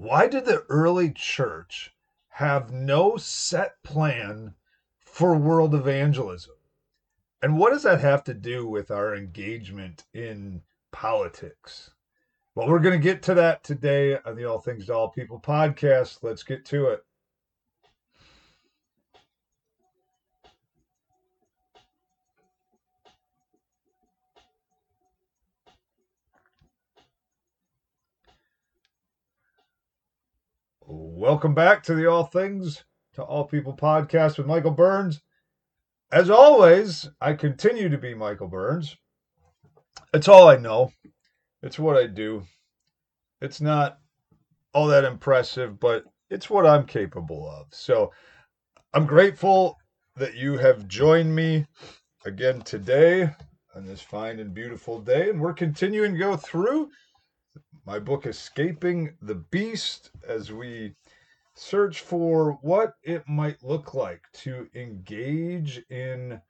Why did the early church have no set plan for world evangelism? And what does that have to do with our engagement in politics? Well, we're going to get to that today on the All Things to All People podcast. Let's get to it. Welcome back to the All Things to All People podcast with Michael Burns. As always, I continue to be Michael Burns. It's all I know. It's what I do. It's not all that impressive, but it's what I'm capable of. So I'm grateful that you have joined me again today on this fine and beautiful day. And we're continuing to go through my book, Escaping the Beast, as we search for what it might look like to engage in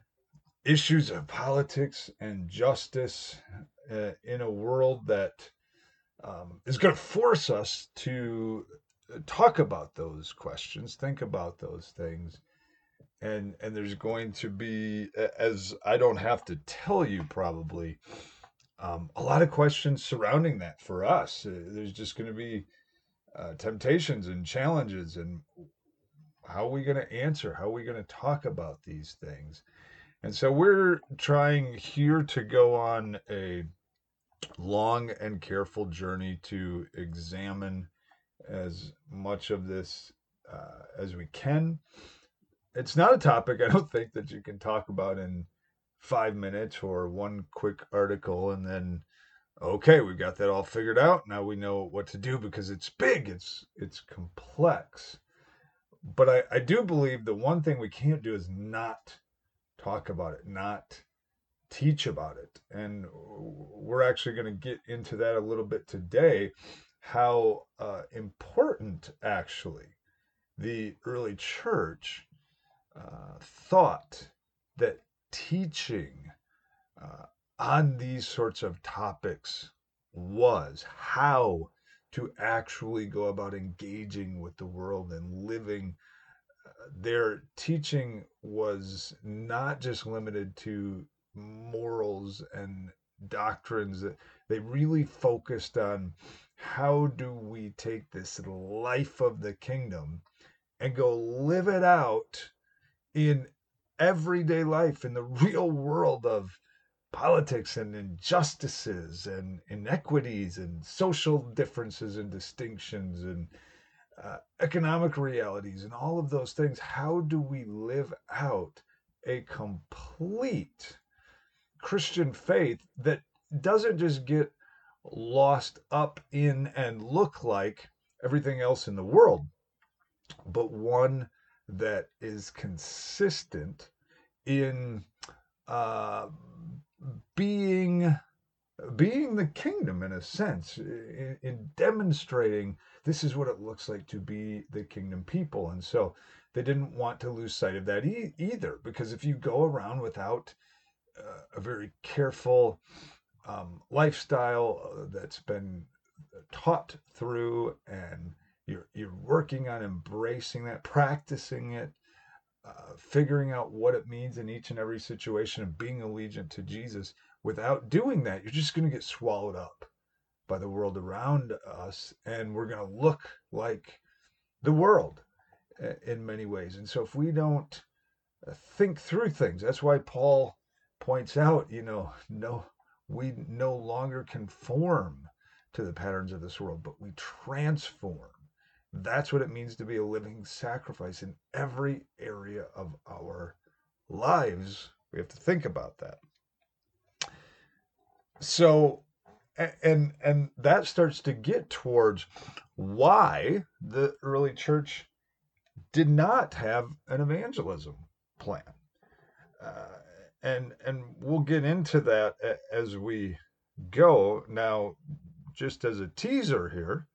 issues of politics and justice in a world that is going to force us to talk about those questions, think about those things. And there's going to be, as I don't have to tell you probably, a lot of questions surrounding that for us. There's just going to be temptations and challenges, and how are we going to answer? How are we going to talk about these things? And so we're trying here to go on a long and careful journey to examine as much of this as we can. It's not a topic I don't think that you can talk about in 5 minutes or one quick article and then okay, we've got that all figured out. Now we know what to do because it's big, it's complex. But I do believe the one thing we can't do is not talk about it, not teach about it. And we're actually going to get into that a little bit today, how important actually the early church thought that teaching on these sorts of topics was how to actually go about engaging with the world and living. Their teaching was not just limited to morals and doctrines. They really focused on how do we take this life of the kingdom and go live it out in everyday life, in the real world of politics and injustices and inequities and social differences and distinctions and economic realities and all of those things. How do we live out a complete Christian faith that doesn't just get lost up in and look like everything else in the world, but one that is consistent in uh, being being the kingdom in a sense, in demonstrating this is what it looks like to be the kingdom people. And so they didn't want to lose sight of that either, because if you go around without a very careful lifestyle that's been taught through, and you're working on embracing that, practicing it, figuring out what it means in each and every situation, and being allegiant to Jesus. Without doing that, you're just going to get swallowed up by the world around us, and we're going to look like the world in many ways. And so, if we don't think through things, that's why Paul points out, no, we no longer conform to the patterns of this world, but we transform. That's what it means to be a living sacrifice in every area of our lives. We have to think about that. So, and that starts to get towards why the early church did not have an evangelism plan. Uh, and we'll get into that as we go. Now, just as a teaser here,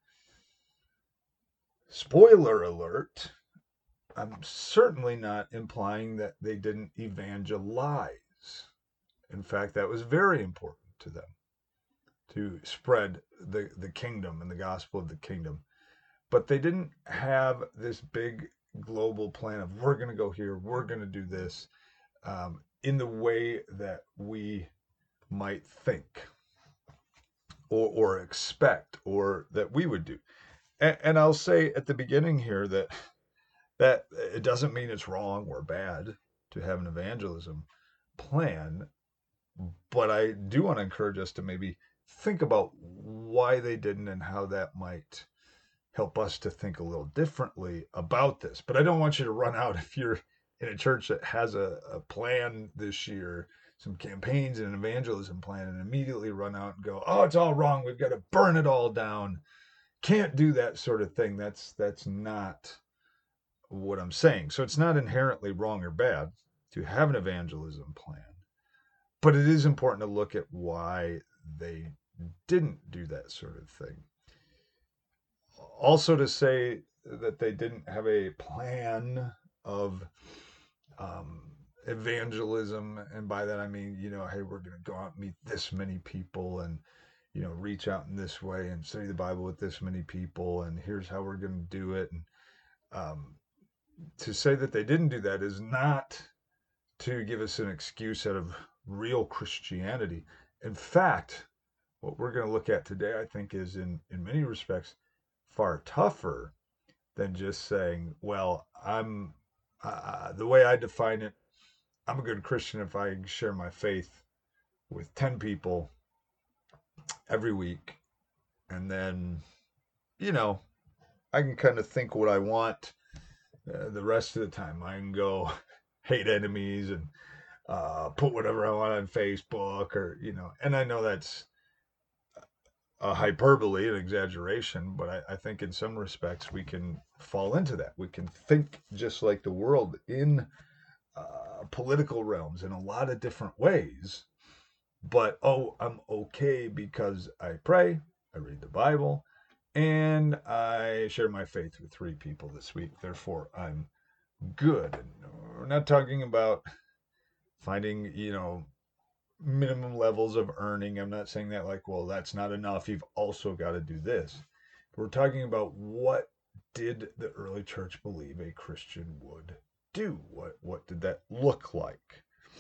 spoiler alert, I'm certainly not implying that they didn't evangelize. In fact, that was very important to them, to spread the kingdom and the gospel of the kingdom. but they didn't have this big global plan of we're going to go here, we're going to do this, in the way that we might think or expect or that we would do. And I'll say at the beginning here that it doesn't mean it's wrong or bad to have an evangelism plan, but I do want to encourage us to maybe think about why they didn't and how that might help us to think a little differently about this. But I don't want you to run out if you're in a church that has a plan this year, some campaigns and an evangelism plan, and immediately run out and go, oh, it's all wrong. We've got to burn it all down. Can't do that sort of thing. That's not what I'm saying. So it's not inherently wrong or bad to have an evangelism plan, but it is important to look at why they didn't do that sort of thing. Also, to say that they didn't have a plan of evangelism, and by that I mean, hey, we're going to go out and meet this many people and, reach out in this way and study the Bible with this many people, and here's how we're going to do it. And to say that they didn't do that is not to give us an excuse out of real Christianity. In fact, what we're going to look at today, I think, is in many respects far tougher than just saying, well, I'm the way I define it, I'm a good Christian if I share my faith with 10 people every week, and then, I can kind of think what I want the rest of the time. I can go hate enemies and put whatever I want on Facebook, or, and I know that's a hyperbole, an exaggeration, but I think in some respects we can fall into that. We can think just like the world in political realms in a lot of different ways, but I'm okay because I pray, I read the Bible, and I share my faith with 3 people this week. Therefore, I'm good. And we're not talking about finding, minimum levels of earning. I'm not saying that like, well, that's not enough. You've also got to do this. We're talking about what did the early church believe a Christian would do? What did that look like?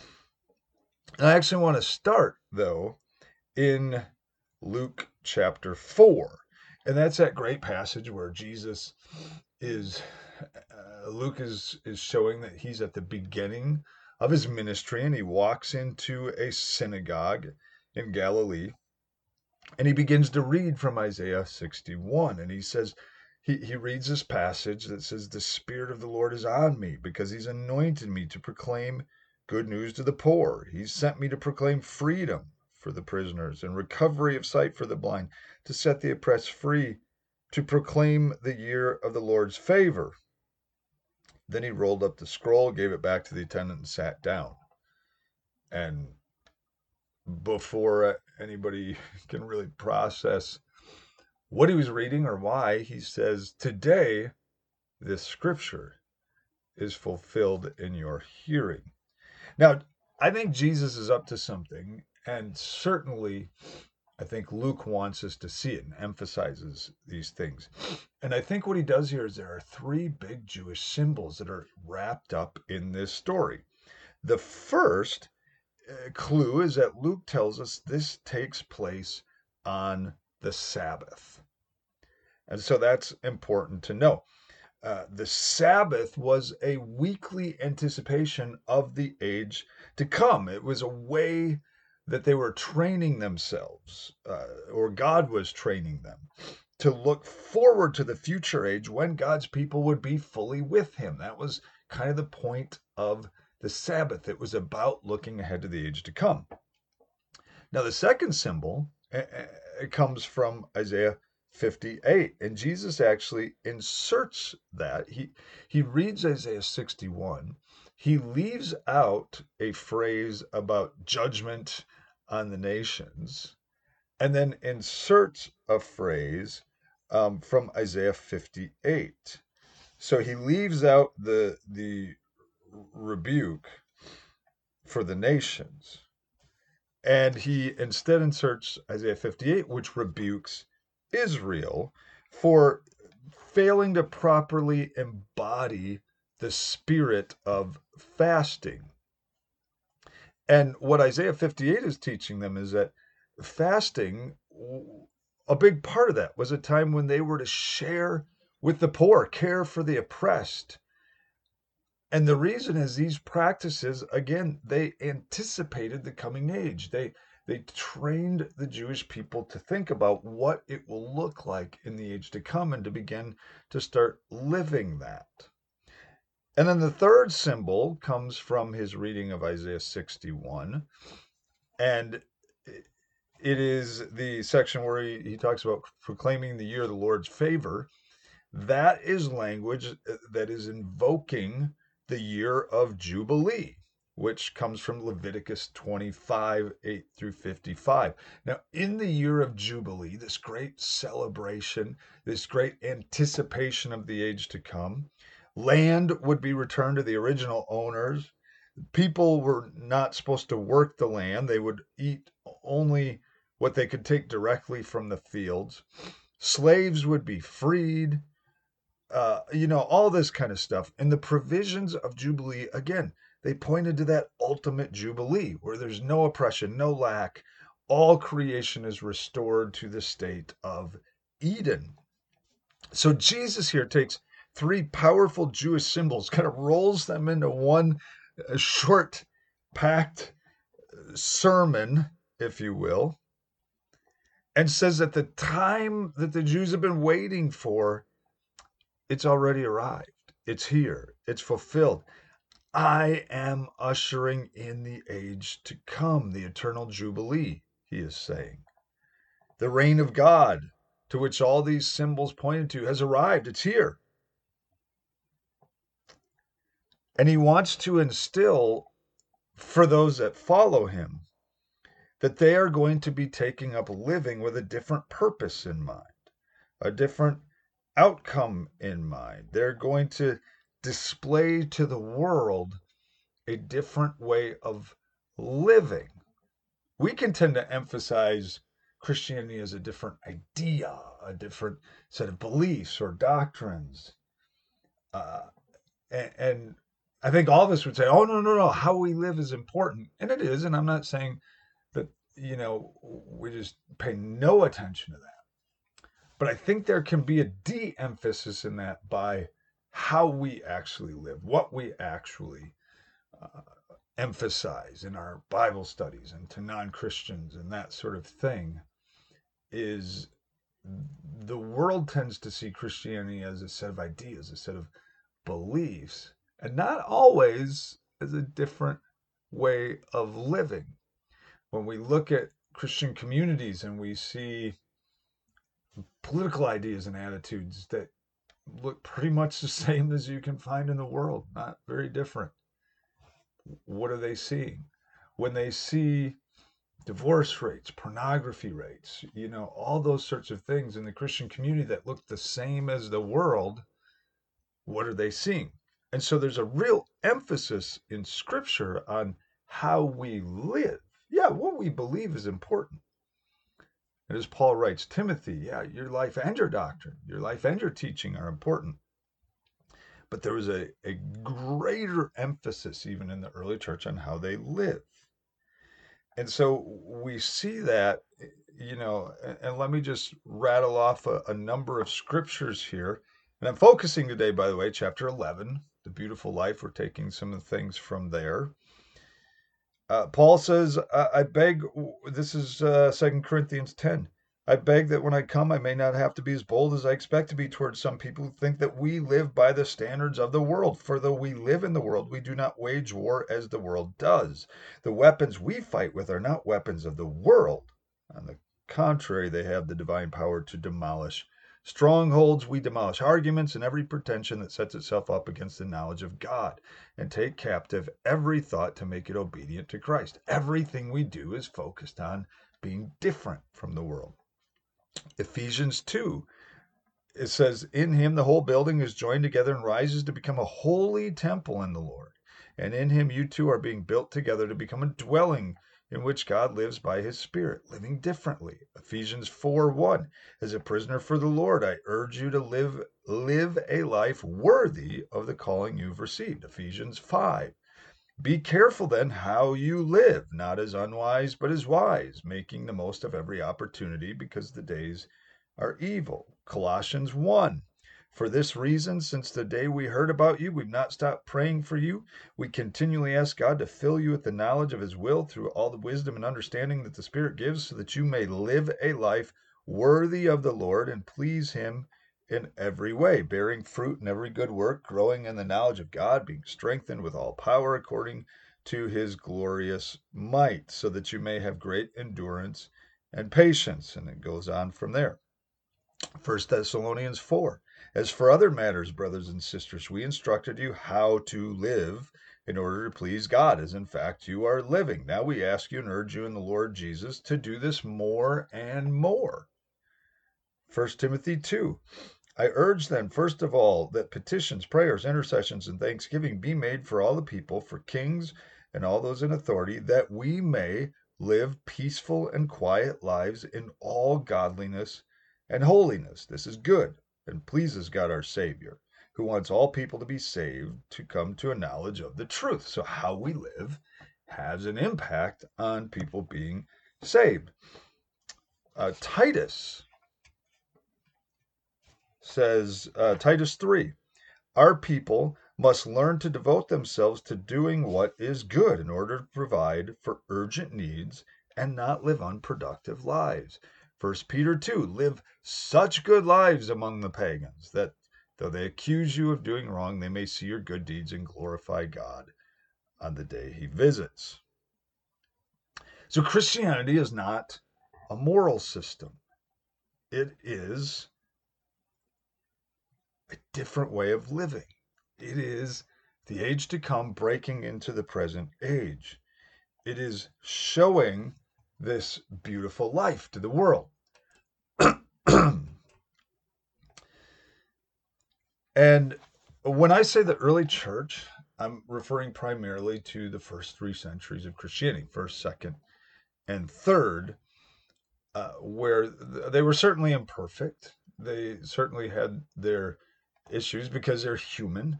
And I actually want to start, though, in Luke chapter 4. And that's that great passage where Jesus is, Luke is showing that he's at the beginning of his ministry, and he walks into a synagogue in Galilee, and he begins to read from Isaiah 61. And he says, he reads this passage that says, the Spirit of the Lord is on me because he's anointed me to proclaim good news to the poor. He's sent me to proclaim freedom for the prisoners and recovery of sight for the blind, to set the oppressed free, to proclaim the year of the Lord's favor. Then he rolled up the scroll, gave it back to the attendant, and sat down. And before anybody can really process what he was reading or why, he says, today this scripture is fulfilled in your hearing. Now, I think Jesus is up to something, and certainly I think Luke wants us to see it and emphasizes these things. And I think what he does here is there are 3 big Jewish symbols that are wrapped up in this story. The first clue is that Luke tells us this takes place on the Sabbath. And so that's important to know. The Sabbath was a weekly anticipation of the age to come. It was a way that they were training themselves, or God was training them, to look forward to the future age when God's people would be fully with him. That was kind of the point of the Sabbath. It was about looking ahead to the age to come. Now, the second symbol, it comes from Isaiah 58, and Jesus actually inserts that. He reads Isaiah 61. He leaves out a phrase about judgment on the nations, and then inserts a phrase from Isaiah 58. So he leaves out the rebuke for the nations, and he instead inserts Isaiah 58, which rebukes Israel for failing to properly embody the spirit of fasting. And what Isaiah 58 is teaching them is that fasting, a big part of that was a time when they were to share with the poor, care for the oppressed. And the reason is these practices, again, they anticipated the coming age. They trained the Jewish people to think about what it will look like in the age to come and to begin to start living that. And then the third symbol comes from his reading of Isaiah 61. And it is the section where he talks about proclaiming the year of the Lord's favor. That is language that is invoking the year of Jubilee, which comes from Leviticus 25, 8 through 55. Now, in the year of Jubilee, this great celebration, this great anticipation of the age to come, land would be returned to the original owners. People were not supposed to work the land. They would eat only what they could take directly from the fields. Slaves would be freed. All this kind of stuff. And the provisions of Jubilee, again, they pointed to that ultimate Jubilee where there's no oppression, no lack. All creation is restored to the state of Eden. So Jesus here takes three powerful Jewish symbols, kind of rolls them into one short, packed sermon, if you will, and says that the time that the Jews have been waiting for, it's already arrived. It's here. It's fulfilled. I am ushering in the age to come, the eternal Jubilee, he is saying. The reign of God, to which all these symbols pointed to, has arrived. It's here. And he wants to instill for those that follow him that they are going to be taking up living with a different purpose in mind, a different outcome in mind. They're going to display to the world a different way of living. We can tend to emphasize Christianity as a different idea, a different set of beliefs or doctrines. And I think all of us would say, oh, no, how we live is important. And it is. And I'm not saying that, we just pay no attention to that. But I think there can be a de-emphasis in that by how we actually live, what we actually emphasize in our Bible studies and to non-Christians and that sort of thing. Is the world tends to see Christianity as a set of ideas, a set of beliefs, and not always as a different way of living. When we look at Christian communities and we see political ideas and attitudes that look pretty much the same as you can find in the world, not very different. What are they seeing? When they see divorce rates, pornography rates, all those sorts of things in the Christian community that look the same as the world, what are they seeing? And so there's a real emphasis in Scripture on how we live. Yeah, what we believe is important. And as Paul writes, Timothy, your life and your doctrine, your life and your teaching are important. But there was a greater emphasis even in the early church on how they live. And so we see that, and let me just rattle off a number of scriptures here. And I'm focusing today, by the way, chapter 11, the beautiful life. We're taking some of the things from there. Paul says, I beg, this is 2 Corinthians 10. I beg that when I come, I may not have to be as bold as I expect to be towards some people who think that we live by the standards of the world. For though we live in the world, we do not wage war as the world does. The weapons we fight with are not weapons of the world. On the contrary, they have the divine power to demolish strongholds. We demolish arguments and every pretension that sets itself up against the knowledge of God, and take captive every thought to make it obedient to Christ. Everything we do is focused on being different from the world. Ephesians 2, it says, in him the whole building is joined together and rises to become a holy temple in the Lord. And in him you two are being built together to become a dwelling in which God lives by his Spirit, living differently. Ephesians 4:1. As a prisoner for the Lord, I urge you to live a life worthy of the calling you've received. Ephesians 5. Be careful then how you live, not as unwise, but as wise, making the most of every opportunity because the days are evil. Colossians 1. For this reason, since the day we heard about you, we've not stopped praying for you. We continually ask God to fill you with the knowledge of his will through all the wisdom and understanding that the Spirit gives, so that you may live a life worthy of the Lord and please him in every way, bearing fruit in every good work, growing in the knowledge of God, being strengthened with all power according to his glorious might, so that you may have great endurance and patience. And it goes on from there. 1 Thessalonians 4. As for other matters, brothers and sisters, we instructed you how to live in order to please God, as in fact you are living. Now we ask you and urge you in the Lord Jesus to do this more and more. 1 Timothy 2. I urge then, first of all, that petitions, prayers, intercessions, and thanksgiving be made for all the people, for kings and all those in authority, that we may live peaceful and quiet lives in all godliness and holiness. This is good and pleases God our Savior, who wants all people to be saved, to come to a knowledge of the truth. So how we live has an impact on people being saved. Titus says, Titus 3, our people must learn to devote themselves to doing what is good in order to provide for urgent needs and not live unproductive lives. 1 Peter 2, live such good lives among the pagans that though they accuse you of doing wrong, they may see your good deeds and glorify God on the day he visits. So Christianity is not a moral system. It is a different way of living. It is the age to come breaking into the present age. It is showing this beautiful life to the world. And when I say the early church, I'm referring primarily to the first 3 centuries of Christianity, first, second, and third, where they were certainly imperfect. They certainly had their issues because they're human,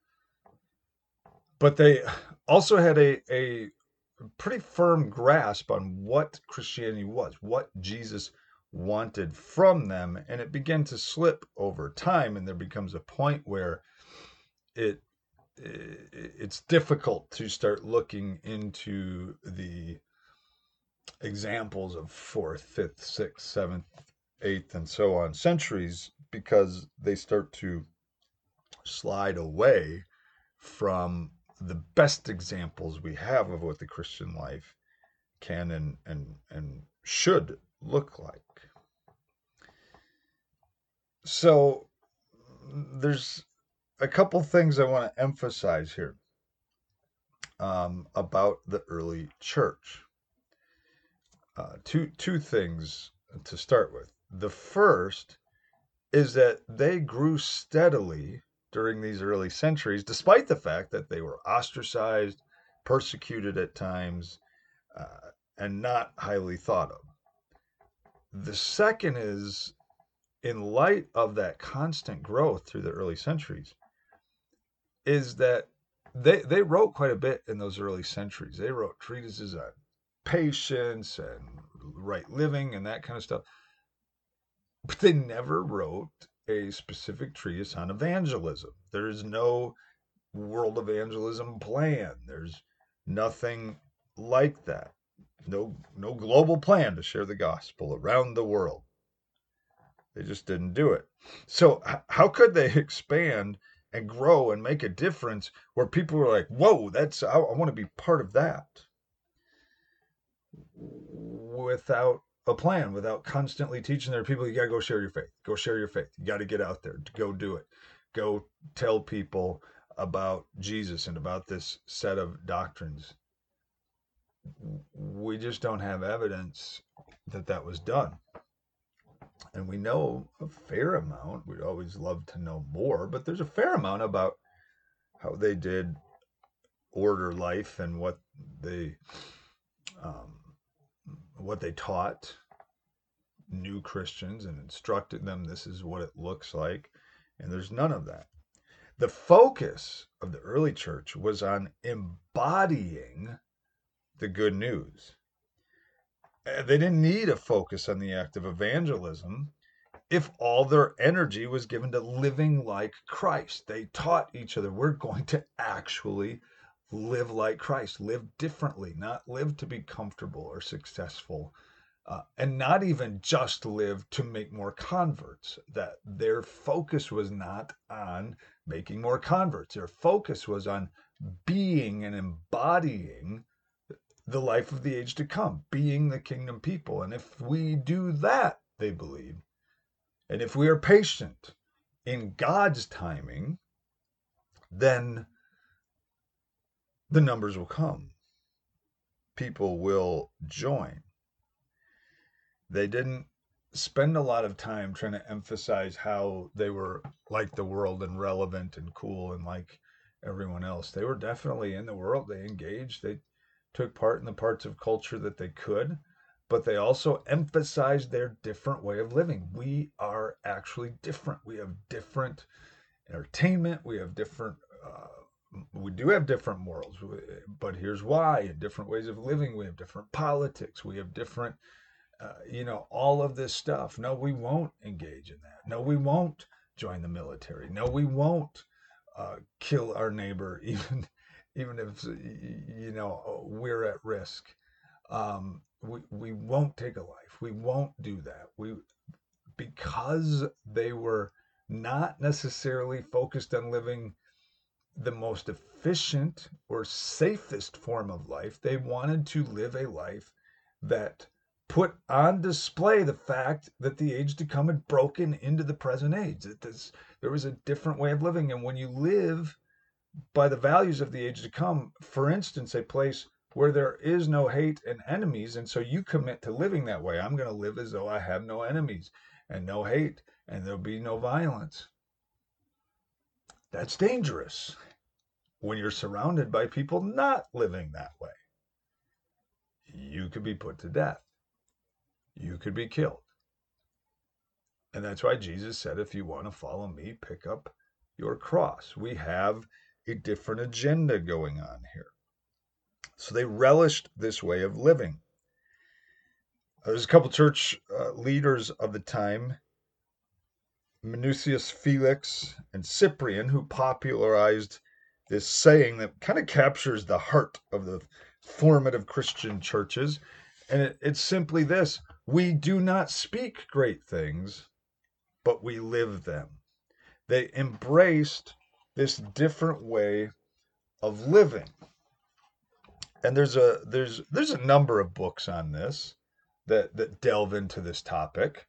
but they also had a pretty firm grasp on what Christianity was, what Jesus wanted from them, and it began to slip over time, and there becomes a point where it's difficult to start looking into the examples of 4th, 5th, 6th, 7th, 8th, and so on centuries, because they start to slide away from the best examples we have of what the Christian life can and should look like. So there's a couple things I want to emphasize here about the early church. Two things to start with. The first is that they grew steadily during these early centuries, despite the fact that they were ostracized, persecuted at times, and not highly thought of. The second is, in light of that constant growth through the early centuries, is that they wrote quite a bit in those early centuries. They wrote treatises on patience and right living and that kind of stuff. But they never wrote a specific treatise on evangelism. There's no world evangelism plan. There's nothing like that. No global plan to share the gospel around the world. They just didn't do it. So how could they expand and grow and make a difference where people were like, whoa, I want to be part of that, without a plan, without constantly teaching their people, you got to go share your faith. Go share your faith. You got to get out there. Go do it. Go tell people about Jesus and about this set of doctrines. We just don't have evidence that that was done. And we know a fair amount. We'd always love to know more, but there's a fair amount about how they did order life and what they what they taught new Christians and instructed them this is what it looks like. And there's none of that. The focus of the early church was on embodying the good news. They didn't need a focus on the act of evangelism if all their energy was given to living like Christ. They taught each other we're going to actually live like Christ, live differently, not live to be comfortable or successful, and not even just live to make more converts. That their focus was not on making more converts. Their focus was on being and embodying the life of the age to come, being the kingdom people. And if we do that, they believe, and if we are patient in God's timing, then the numbers will come. People will join. They didn't spend a lot of time trying to emphasize how they were like the world and relevant and cool and like everyone else. They were definitely in the world. They engaged. They took part in the parts of culture that they could, but they also emphasized their different way of living. We are actually different. We have different entertainment. We have different we do have different morals, but here's why. In different ways of living, we have different politics. We have different, all of this stuff. No, we won't engage in that. No, we won't join the military. No, we won't kill our neighbor, even if we're at risk. We won't take a life. We won't do that. Because they were not necessarily focused on living the most efficient or safest form of life. They wanted to live a life that put on display the fact that the age to come had broken into the present age. There was a different way of living. And when you live by the values of the age to come, for instance, a place where there is no hate and enemies, and so you commit to living that way. I'm going to live as though I have no enemies and no hate, and there'll be no violence. That's dangerous when you're surrounded by people not living that way. You could be put to death. You could be killed. And that's why Jesus said, if you want to follow me, pick up your cross. We have a different agenda going on here. So they relished this way of living. There's a couple church leaders of the time, Minucius Felix and Cyprian, who popularized this saying that kind of captures the heart of the formative Christian churches. And it's simply this: we do not speak great things, but we live them. They embraced this different way of living. And there's a number of books on this that delve into this topic.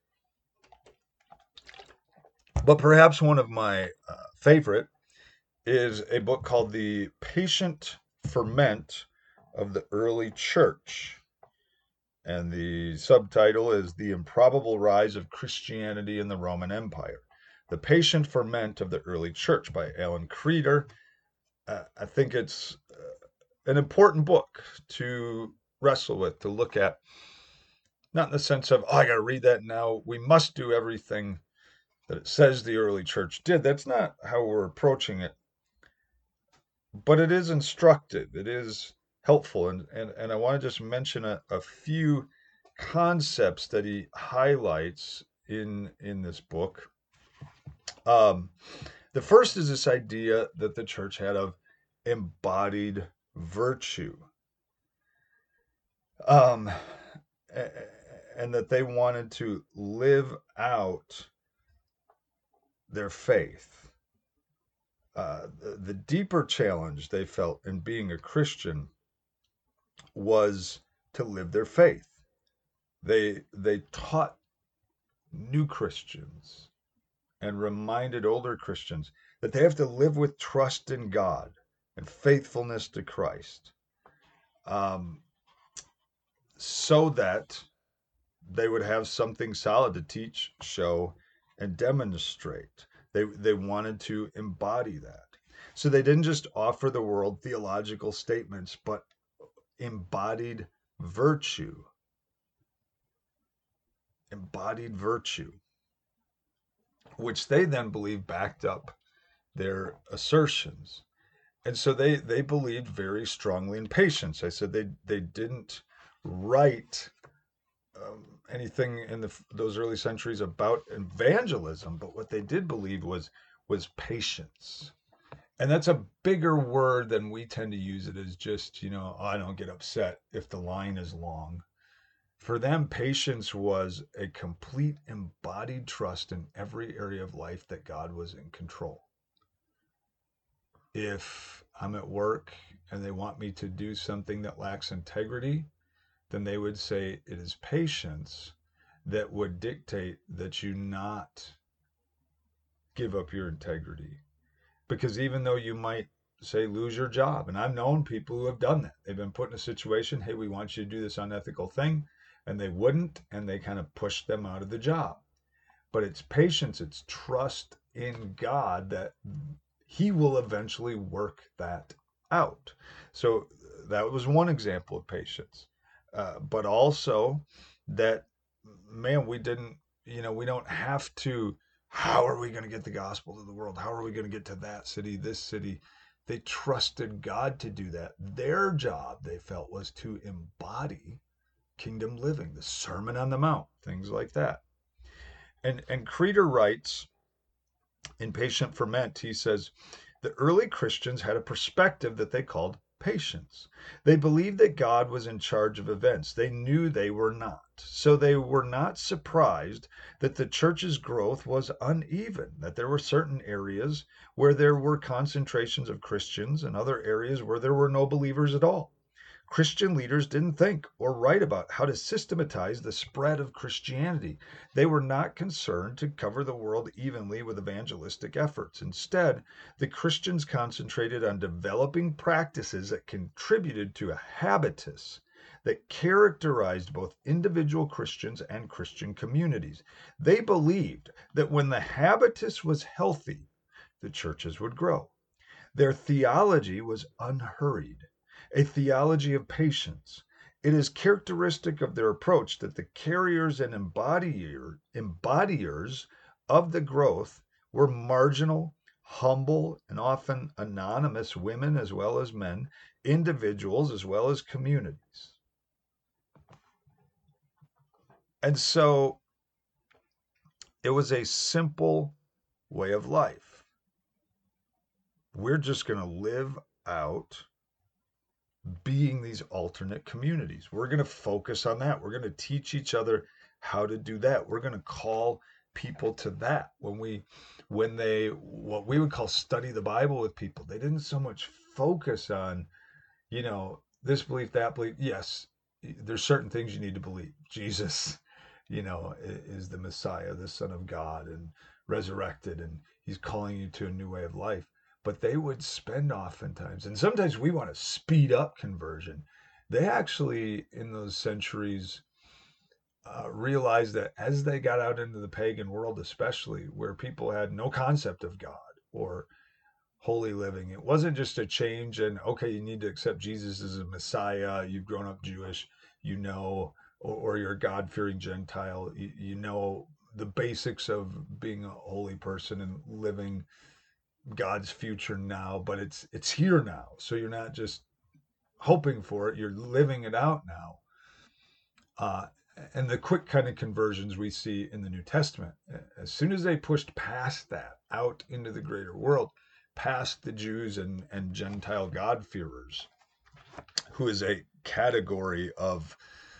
But perhaps one of my favorite is a book called The Patient Ferment of the Early Church. And the subtitle is The Improbable Rise of Christianity in the Roman Empire. The Patient Ferment of the Early Church by Alan Kreider. I think it's an important book to wrestle with, to look at. Not in the sense of, I got to read that now. We must do everything that it says the early church did. That's not how we're approaching it. But it is instructive. It is helpful. And I want to just mention a few concepts that he highlights in this book. The first is this idea that the church had of embodied virtue. And that they wanted to live out their faith. The deeper challenge they felt in being a Christian was to live their faith. They taught new Christians and reminded older Christians that they have to live with trust in God and faithfulness to Christ, so that they would have something solid to teach, show, and demonstrate. They wanted to embody that. So they didn't just offer the world theological statements, but embodied virtue. embodied virtue, which they then believed backed up their assertions. And so they believed very strongly in patience. I said they didn't write anything in those early centuries about evangelism, but what they did believe was patience. And that's a bigger word than we tend to use it as just, I don't get upset if the line is long. For them, patience was a complete embodied trust in every area of life that God was in control. If I'm at work and they want me to do something that lacks integrity, then they would say it is patience that would dictate that you not give up your integrity. Because even though you might say lose your job, and I've known people who have done that, they've been put in a situation, hey, we want you to do this unethical thing, and they wouldn't, and they kind of pushed them out of the job. But it's patience, it's trust in God that he will eventually work that out. So that was one example of patience. But also that, man, we didn't, we don't have to, how are we going to get the gospel to the world? How are we going to get to that city, this city? They trusted God to do that. Their job, they felt, was to embody kingdom living, the Sermon on the Mount, things like that. And Creeder writes in Patient Ferment, he says, the early Christians had a perspective that they called patience. They believed that God was in charge of events. They knew they were not. So they were not surprised that the church's growth was uneven, that there were certain areas where there were concentrations of Christians and other areas where there were no believers at all. Christian leaders didn't think or write about how to systematize the spread of Christianity. They were not concerned to cover the world evenly with evangelistic efforts. Instead, the Christians concentrated on developing practices that contributed to a habitus that characterized both individual Christians and Christian communities. They believed that when the habitus was healthy, the churches would grow. Their theology was unhurried, a theology of patience. It is characteristic of their approach that the carriers and embodiers of the growth were marginal, humble, and often anonymous women as well as men, individuals as well as communities. And so it was a simple way of life. We're just going to live out being these alternate communities. We're going to focus on that. We're going to teach each other how to do that. We're going to call people to that. When they, what we would call study the Bible with people, they didn't so much focus on, this belief, that belief. Yes, there's certain things you need to believe. Jesus, is the Messiah, the Son of God, and resurrected, and he's calling you to a new way of life. But they would spend oftentimes, and sometimes we want to speed up conversion. They actually, in those centuries, realized that as they got out into the pagan world, especially where people had no concept of God or holy living, it wasn't just a change and, okay, you need to accept Jesus as a Messiah, you've grown up Jewish, or you're a God-fearing Gentile, you know the basics of being a holy person and living God's future now, but it's here now. So you're not just hoping for it, you're living it out now. And the quick kind of conversions we see in the New Testament, as soon as they pushed past that out into the greater world, past the Jews and Gentile God-fearers, who is a category of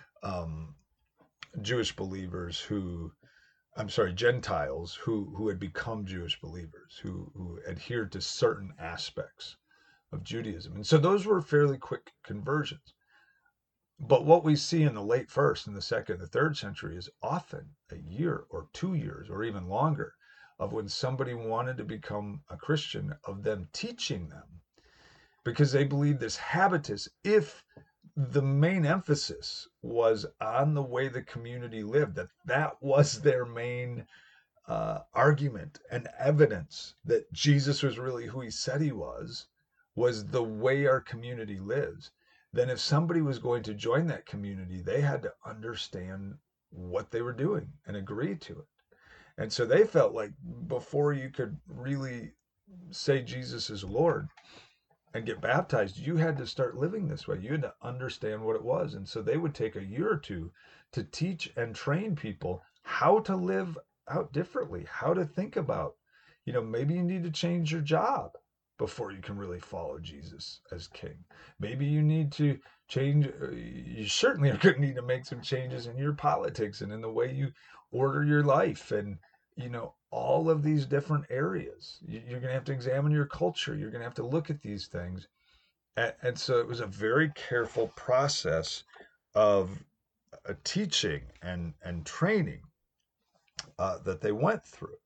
Jewish believers Gentiles who had become Jewish believers, who adhered to certain aspects of Judaism. And so those were fairly quick conversions. But what we see in the late first and the second, the third century is often a year or 2 years or even longer of when somebody wanted to become a Christian, of them teaching them, because they believed this habitus, if the main emphasis was on the way the community lived, that was their main argument and evidence that Jesus was really who he said he was the way our community lives. Then if somebody was going to join that community, they had to understand what they were doing and agree to it. And so they felt like before you could really say Jesus is Lord and get baptized, you had to start living this way. You had to understand what it was. And so they would take a year or two to teach and train people how to live out differently, how to think about, maybe you need to change your job before you can really follow Jesus as king. Maybe you need to change, you certainly are going to need to make some changes in your politics and in the way you order your life and, all of these different areas. You're going to have to examine your culture. You're going to have to look at these things. And so it was a very careful process of teaching and training that they went through.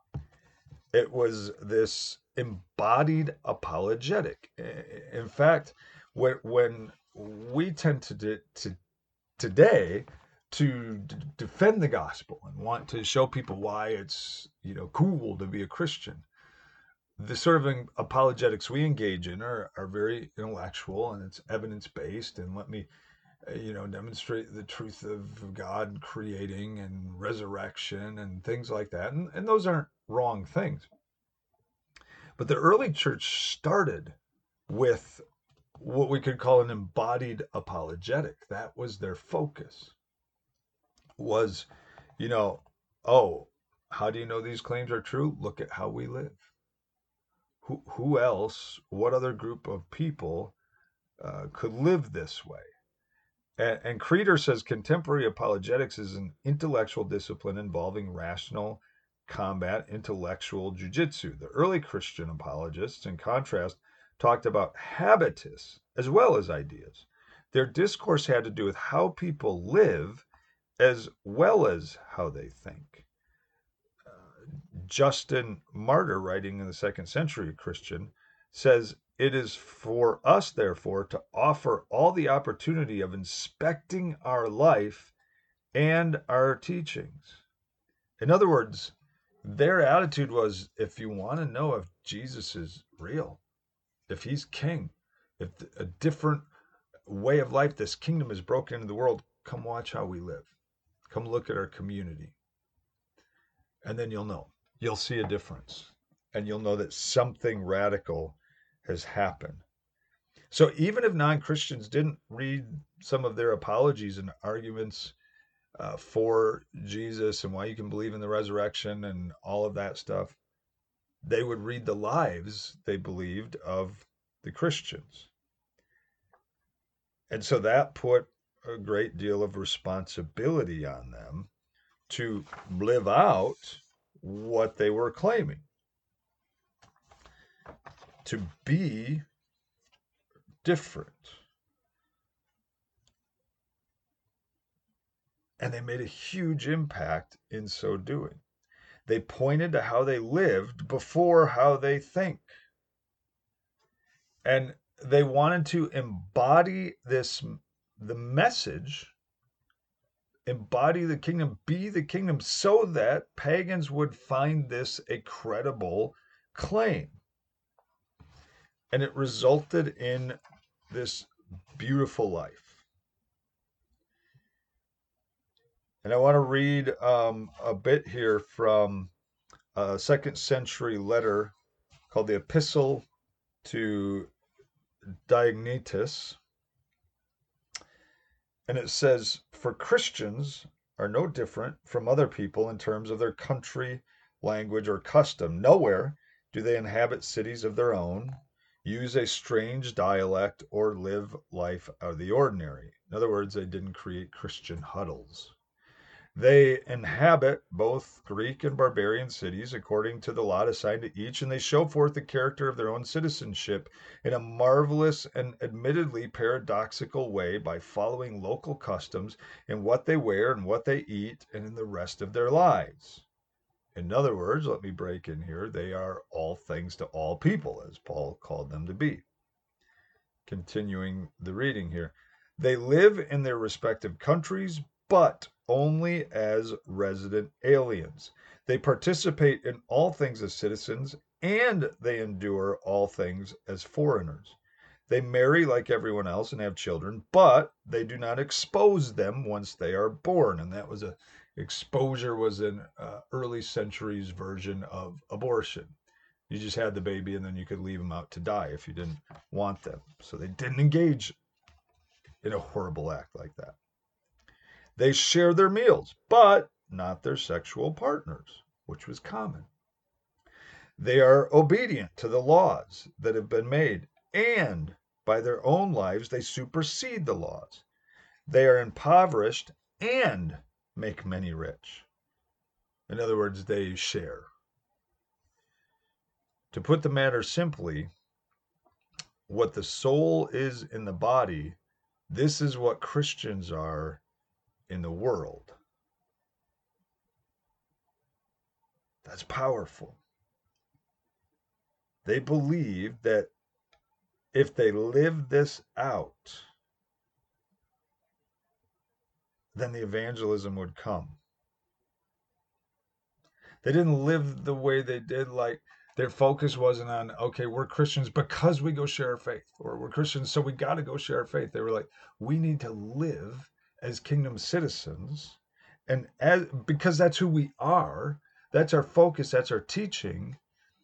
It was this embodied apologetic. In fact, when we tend to today to defend the gospel and want to show people why it's cool to be a Christian, the sort of apologetics we engage in are very intellectual and it's evidence based, and let me demonstrate the truth of God creating and resurrection and things like that, and those aren't wrong things. But the early church started with what we could call an embodied apologetic. That was their focus. Was, oh, how do you know these claims are true? Look at how we live. Who else, what other group of people could live this way? And Creeder says contemporary apologetics is an intellectual discipline involving rational combat, intellectual jujitsu. The early Christian apologists, in contrast, talked about habitus as well as ideas. Their discourse had to do with how people live as well as how they think. Justin Martyr, writing in the 2nd century Christian, says, "It is for us, therefore, to offer all the opportunity of inspecting our life and our teachings." In other words, their attitude was, if you want to know if Jesus is real, if he's king, if a different way of life, this kingdom is broken into the world, come watch how we live. Come look at our community. And then you'll know. You'll see a difference. And you'll know that something radical has happened. So even if non-Christians didn't read some of their apologies and arguments for Jesus and why you can believe in the resurrection and all of that stuff, they would read the lives they believed of the Christians. And so that put a great deal of responsibility on them to live out what they were claiming, to be different. And they made a huge impact in so doing. They pointed to how they lived before how they think. And they wanted to embody the message, embody the kingdom, be the kingdom, so that pagans would find this a credible claim. And it resulted in this beautiful life. And I want to read a bit here from a 2nd century letter called the Epistle to Diognetus. And it says, "For Christians are no different from other people in terms of their country, language, or custom. Nowhere do they inhabit cities of their own, use a strange dialect, or live life out of the ordinary." In other words, they didn't create Christian huddles. They inhabit both Greek and barbarian cities according to the lot assigned to each, and they show forth the character of their own citizenship in a marvelous and admittedly paradoxical way by following local customs in what they wear and what they eat and in the rest of their lives. In other words, let me break in here, they are all things to all people, as Paul called them to be. Continuing the reading here. They live in their respective countries, but only as resident aliens. They participate in all things as citizens, and they endure all things as foreigners. They marry like everyone else and have children, but they do not expose them once they are born. And that was exposure was an early centuries version of abortion. You just had the baby and then you could leave them out to die if you didn't want them. So they didn't engage in a horrible act like that. They share their meals, but not their sexual partners, which was common. They are obedient to the laws that have been made, and by their own lives, they supersede the laws. They are impoverished and make many rich. In other words, they share. To put the matter simply, what the soul is in the body, this is what Christians are in the world. That's powerful. They believe that if they live this out, then the evangelism would come. They didn't live the way they did, like their focus wasn't on, okay, we're Christians because we go share our faith, or we're Christians, so we got to go share our faith. They were like, we need to live as kingdom citizens. And because that's who we are, that's our focus, that's our teaching.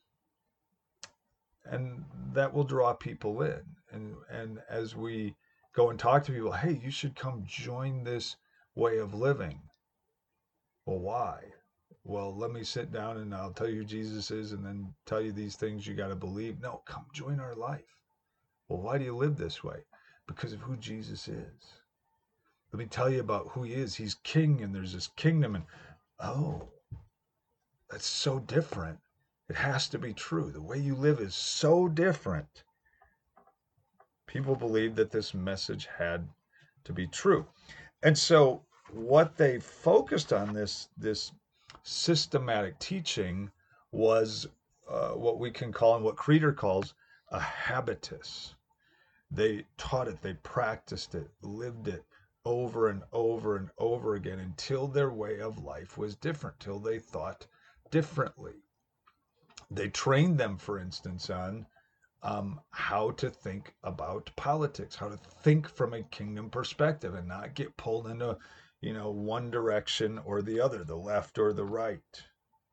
And that will draw people in. And as we go and talk to people, hey, you should come join this way of living. Well, why? Well, let me sit down and I'll tell you who Jesus is and then tell you these things you got to believe. No, come join our life. Well, why do you live this way? Because of who Jesus is. Let me tell you about who he is. He's king and there's this kingdom. And oh, that's so different. It has to be true. The way you live is so different. People believed that this message had to be true. And so what they focused on, this systematic teaching, was what we can call, and what Creeder calls, a habitus. They taught it, they practiced it, lived it over and over and over again until their way of life was different, till they thought differently. They trained them, for instance, on how to think about politics, how to think from a kingdom perspective and not get pulled into, one direction or the other, the left or the right.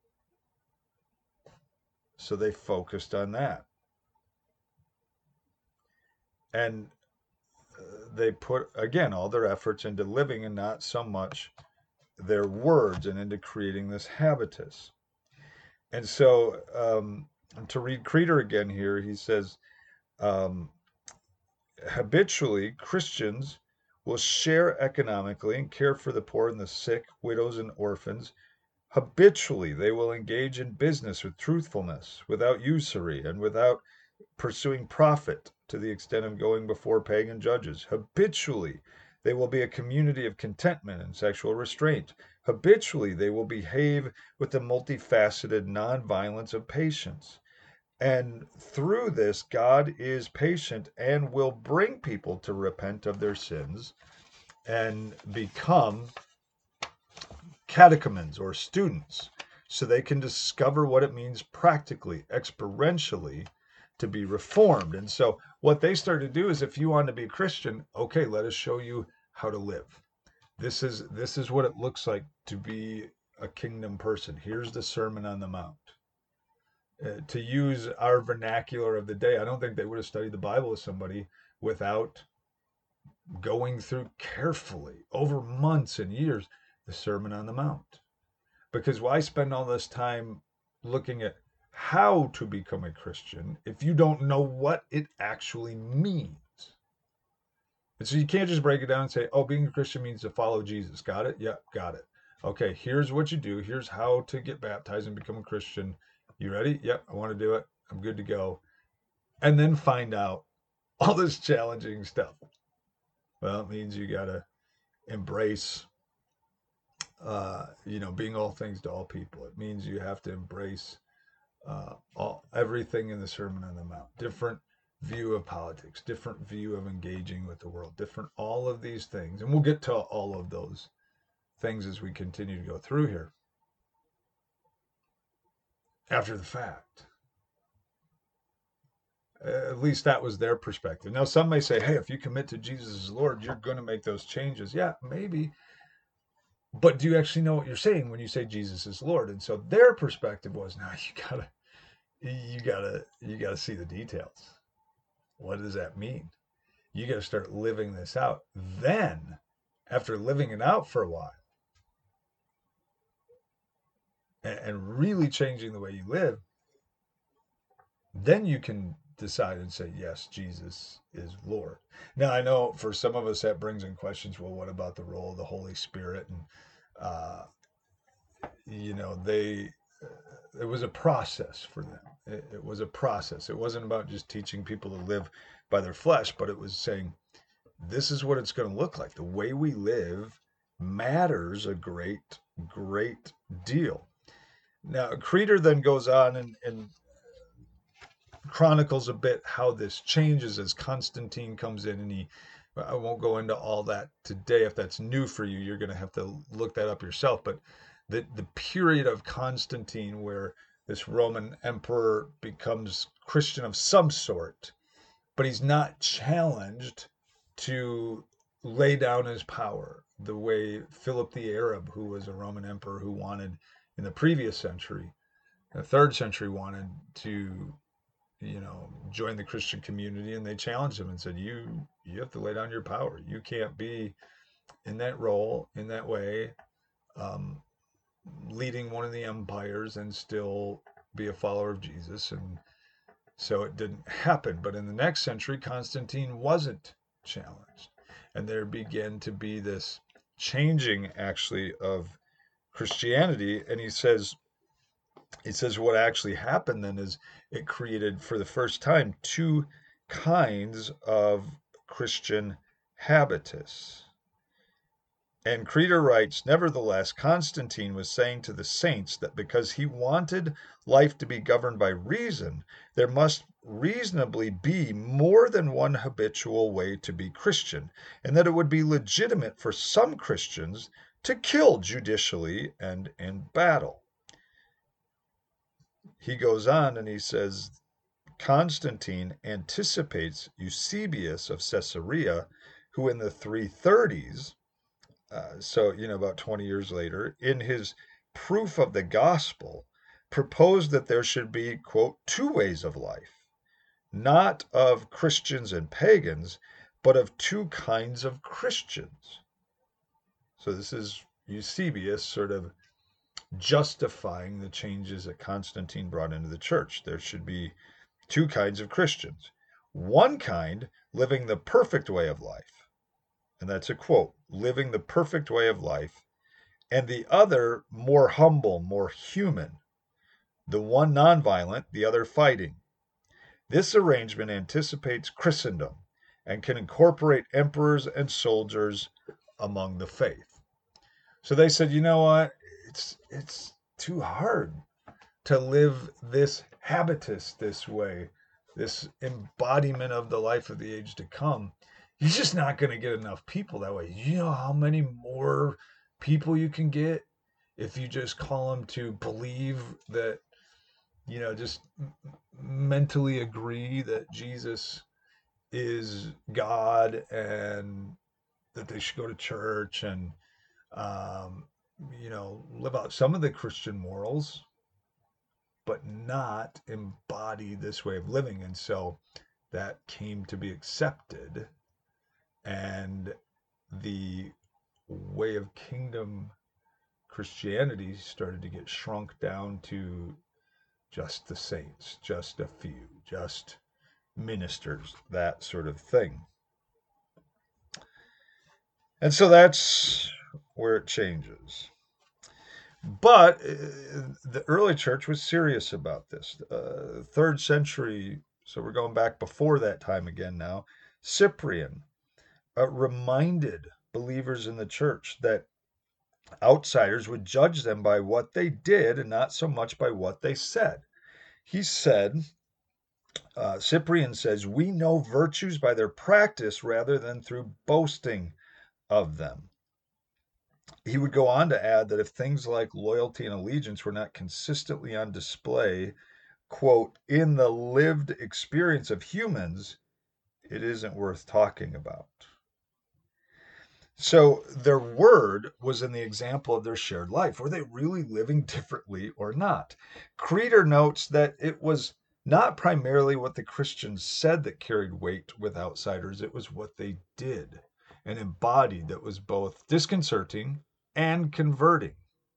So they focused on that. And they put, again, all their efforts into living and not so much their words, and into creating this habitus. And so to read Creeder again here, he says, habitually, Christians will share economically and care for the poor and the sick, widows and orphans. Habitually, they will engage in business with truthfulness, without usury, and without pursuing profit to the extent of going before pagan judges. Habitually, they will be a community of contentment and sexual restraint. Habitually, they will behave with the multifaceted nonviolence of patience. And through this, God is patient and will bring people to repent of their sins and become catechumens or students, so they can discover what it means practically, experientially, to be reformed. And so what they started to do is, if you want to be a Christian, okay, let us show you how to live. This is what it looks like to be a kingdom person. Here's the Sermon on the Mount. To use our vernacular of the day, I don't think they would have studied the Bible with somebody without going through carefully over months and years the Sermon on the Mount. Because why spend all this time looking at how to become a Christian if you don't know what it actually means? And so you can't just break it down and say, oh, being a Christian means to follow Jesus. Got it? Yeah, got it. Okay, here's what you do. Here's how to get baptized and become a Christian. You ready? Yep, I want to do it. I'm good to go. And then find out all this challenging stuff. Well, it means you got to embrace, being all things to all people. It means you have to embrace everything in the Sermon on the Mount. Different view of politics, different view of engaging with the world, different, all of these things. And we'll get to all of those things as we continue to go through here. After the fact. At least that was their perspective. Now, some may say, hey, if you commit to Jesus as Lord, you're going to make those changes. Yeah, maybe. But do you actually know what you're saying when you say Jesus is Lord? And so their perspective was, now you gotta see the details. What does that mean? You got to start living this out. Then, after living it out for a while and really changing the way you live, then you can decide and say, yes, Jesus is Lord. Now, I know for some of us that brings in questions. Well, what about the role of the Holy Spirit? And, uh, it was a process for them. It was a process. It wasn't about just teaching people to live by their flesh, but it was saying, this is what it's going to look like. The way we live matters a great, great deal. Now, Creeder then goes on and chronicles a bit how this changes as Constantine comes in, and I won't go into all that today. If that's new for you, you're going to have to look that up yourself. But the period of Constantine where this Roman emperor becomes Christian of some sort, but he's not challenged to lay down his power the way Philip the Arab, who was a Roman emperor who wanted in the previous century, the third century, wanted to join the Christian community, and they challenged him and said, you have to lay down your power. You can't be in that role, in that way, um, leading one of the empires and still be a follower of Jesus. And so it didn't happen. But in the next century, Constantine wasn't challenged. And there began to be this changing, actually, of Christianity. And he says what actually happened then is it created, for the first time, two kinds of Christian habitus. And Creeder writes, nevertheless, Constantine was saying to the saints that because he wanted life to be governed by reason, there must reasonably be more than one habitual way to be Christian, and that it would be legitimate for some Christians to kill judicially and in battle. He goes on and he says, Constantine anticipates Eusebius of Caesarea, who in the 330s, so about 20 years later, in his proof of the gospel, proposed that there should be, quote, two ways of life, not of Christians and pagans, but of two kinds of Christians. So this is Eusebius sort of justifying the changes that Constantine brought into the church. There should be two kinds of Christians. One kind living the perfect way of life, and that's a quote, living the perfect way of life, and the other more humble, more human, the one nonviolent, the other fighting. This arrangement anticipates Christendom and can incorporate emperors and soldiers among the faith. So they said, you know what? It's too hard to live this habitus this way, this embodiment of the life of the age to come. You're just not going to get enough people that way. You know how many more people you can get if you just call them to believe that, just mentally agree that Jesus is God and that they should go to church and, live out some of the Christian morals, but not embody this way of living. And so that came to be accepted. And the way of kingdom Christianity started to get shrunk down to just the saints, just a few, just ministers, that sort of thing. And so that's where it changes. But the early church was serious about this. Third century, so we're going back before that time again now, Cyprian reminded believers in the church that outsiders would judge them by what they did and not so much by what they said. He said, Cyprian says, we know virtues by their practice rather than through boasting of them. He would go on to add that if things like loyalty and allegiance were not consistently on display quote, in the lived experience of humans, it isn't worth talking about. So their word was in the example of their shared life. Were they really living differently or not? Creeder notes that it was not primarily what the Christians said that carried weight with outsiders, it was what they did and embodied that was both disconcerting and converting.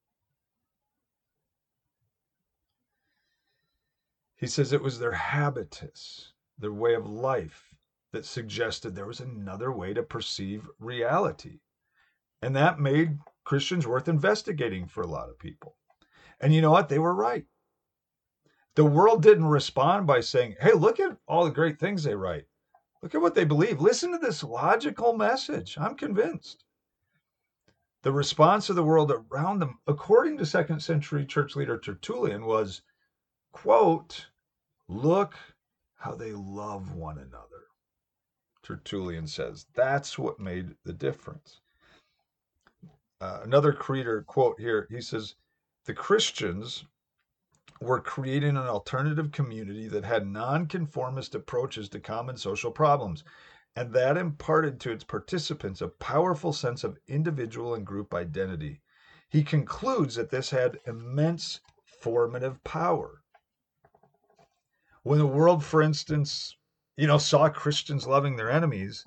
He says it was their habitus, their way of life, that suggested there was another way to perceive reality. And that made Christians worth investigating for a lot of people. And you know what? They were right. The world didn't respond by saying, hey, look at all the great things they write. Look at what they believe. Listen to this logical message. I'm convinced. The response of the world around them, according to second century church leader Tertullian, was, quote, look how they love one another. Tertullian says that's what made the difference. Another creeder quote here, he says, the Christians were creating an alternative community that had nonconformist approaches to common social problems, and that imparted to its participants a powerful sense of individual and group identity. He concludes that this had immense formative power. When the world, for instance, saw Christians loving their enemies,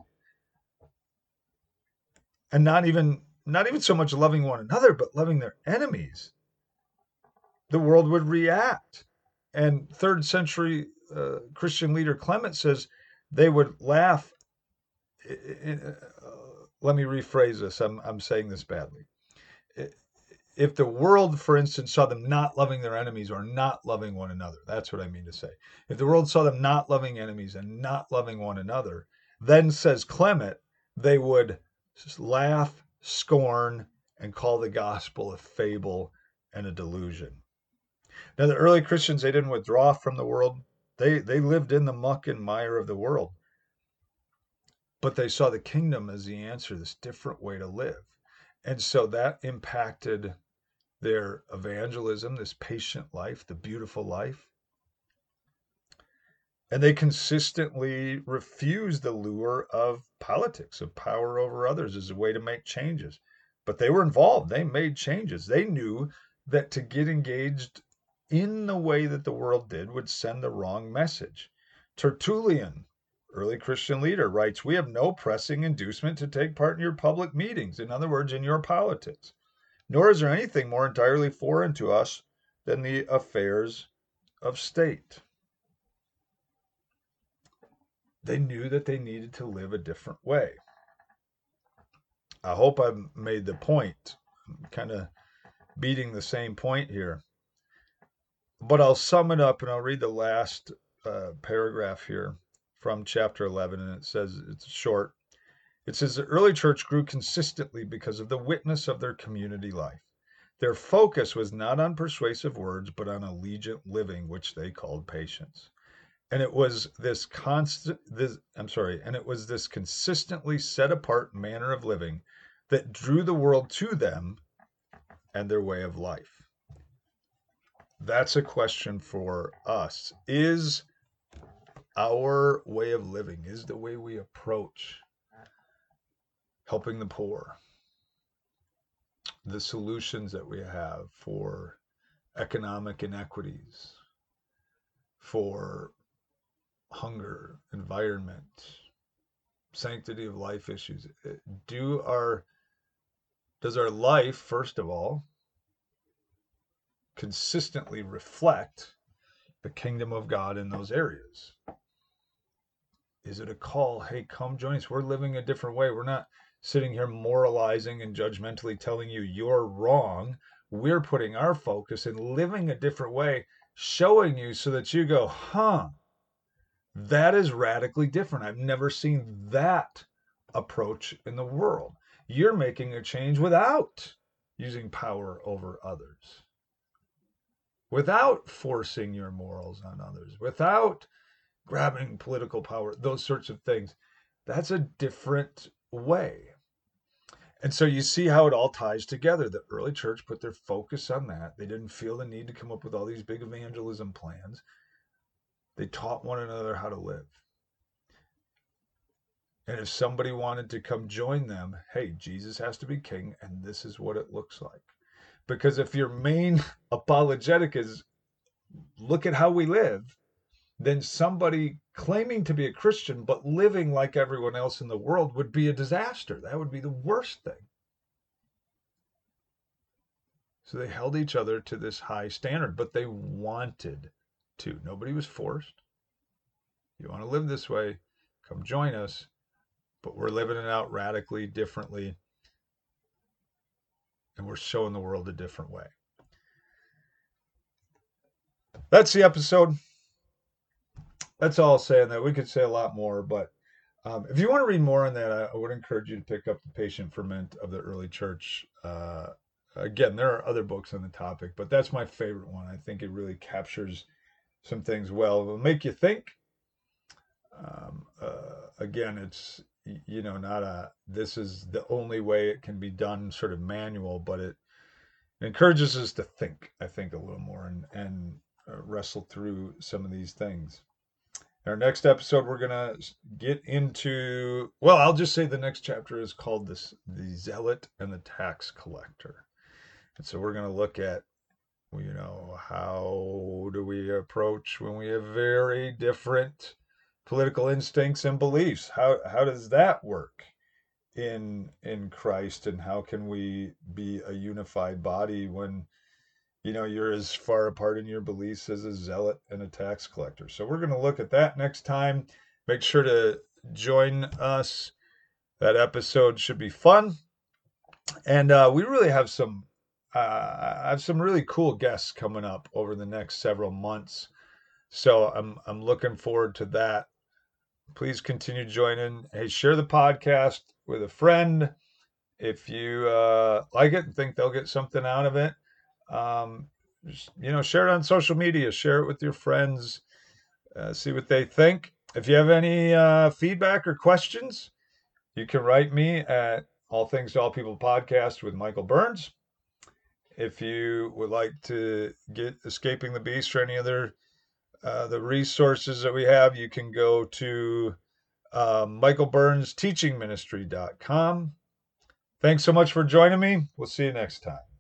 and not even so much loving one another, but loving their enemies, the world would react. And third century Christian leader Clement says they would laugh. Let me rephrase this. I'm saying this badly. If the world, for instance, saw them not loving their enemies or not loving one another, that's what I mean to say. If the world saw them not loving enemies and not loving one another, then, says Clement, they would just laugh, scorn, and call the gospel a fable and a delusion. Now, the early Christians, they didn't withdraw from the world. They lived in the muck and mire of the world. But they saw the kingdom as the answer, this different way to live. And so that impacted their evangelism, this patient life, the beautiful life. And they consistently refused the lure of politics, of power over others as a way to make changes. But they were involved. They made changes. They knew that to get engaged in the way that the world did would send the wrong message. Tertullian, early Christian leader, writes, we have no pressing inducement to take part in your public meetings, in other words, in your politics, nor is there anything more entirely foreign to us than the affairs of state. They knew that they needed to live a different way. I hope I've made the point. I'm kind of beating the same point here. But I'll sum it up and I'll read the last paragraph here from chapter 11. And it says, it's short. It says, the early church grew consistently because of the witness of their community life. Their focus was not on persuasive words, but on allegiant living, which they called patience. And it was this consistently set apart manner of living that drew the world to them and their way of life. That's a question for us. Is our way of living, is the way we approach helping the poor, the solutions that we have for economic inequities, for hunger, environment, sanctity of life issues, does our life, first of all, consistently reflect the kingdom of God in those areas? Is it a call, hey, come join us, we're living a different way, we're not sitting here moralizing and judgmentally telling you you're wrong, we're putting our focus in living a different way, showing you so that you go, that is radically different. I've never seen that approach in the world. You're making a change without using power over others, without forcing your morals on others, without grabbing political power, those sorts of things. That's a different way. And so you see how it all ties together. The early church put their focus on that. They didn't feel the need to come up with all these big evangelism plans. They taught one another how to live. And if somebody wanted to come join them, hey, Jesus has to be king, and this is what it looks like. Because if your main apologetic is look at how we live, then somebody claiming to be a Christian but living like everyone else in the world would be a disaster. That would be the worst thing. So they held each other to this high standard, but they wanted to. Nobody was forced. You want to live this way, come join us, but we're living it out radically differently, and we're showing the world a different way. That's the episode. That's all I'll say on that. We could say a lot more, but if you want to read more on that, I would encourage you to pick up The Patient Ferment of the Early Church. Again, there are other books on the topic, but that's my favorite one. I think it really captures some things well. It will make you think. Again, it's, not this is the only way it can be done sort of manual, but it encourages us to think, I think, a little more and wrestle through some of these things. Our next episode, we're going to get into, well, I'll just say the next chapter is called The Zealot and the Tax Collector. And so we're going to look at, how do we approach when we have very different political instincts and beliefs? How does that work in Christ, and how can we be a unified body when you're as far apart in your beliefs as a zealot and a tax collector? So we're going to look at that next time. Make sure to join us. That episode should be fun. And we really have I have some really cool guests coming up over the next several months. So I'm looking forward to that. Please continue joining. Hey, share the podcast with a friend if you like it and think they'll get something out of it. Share it on social media, share it with your friends, see what they think. If you have any feedback or questions, you can write me at All Things to All People Podcast with Michael Burns. If you would like to get Escaping the Beast or any other the resources that we have, you can go to michaelburnsteachingministry.com. Thanks so much for joining me. We'll see you next time.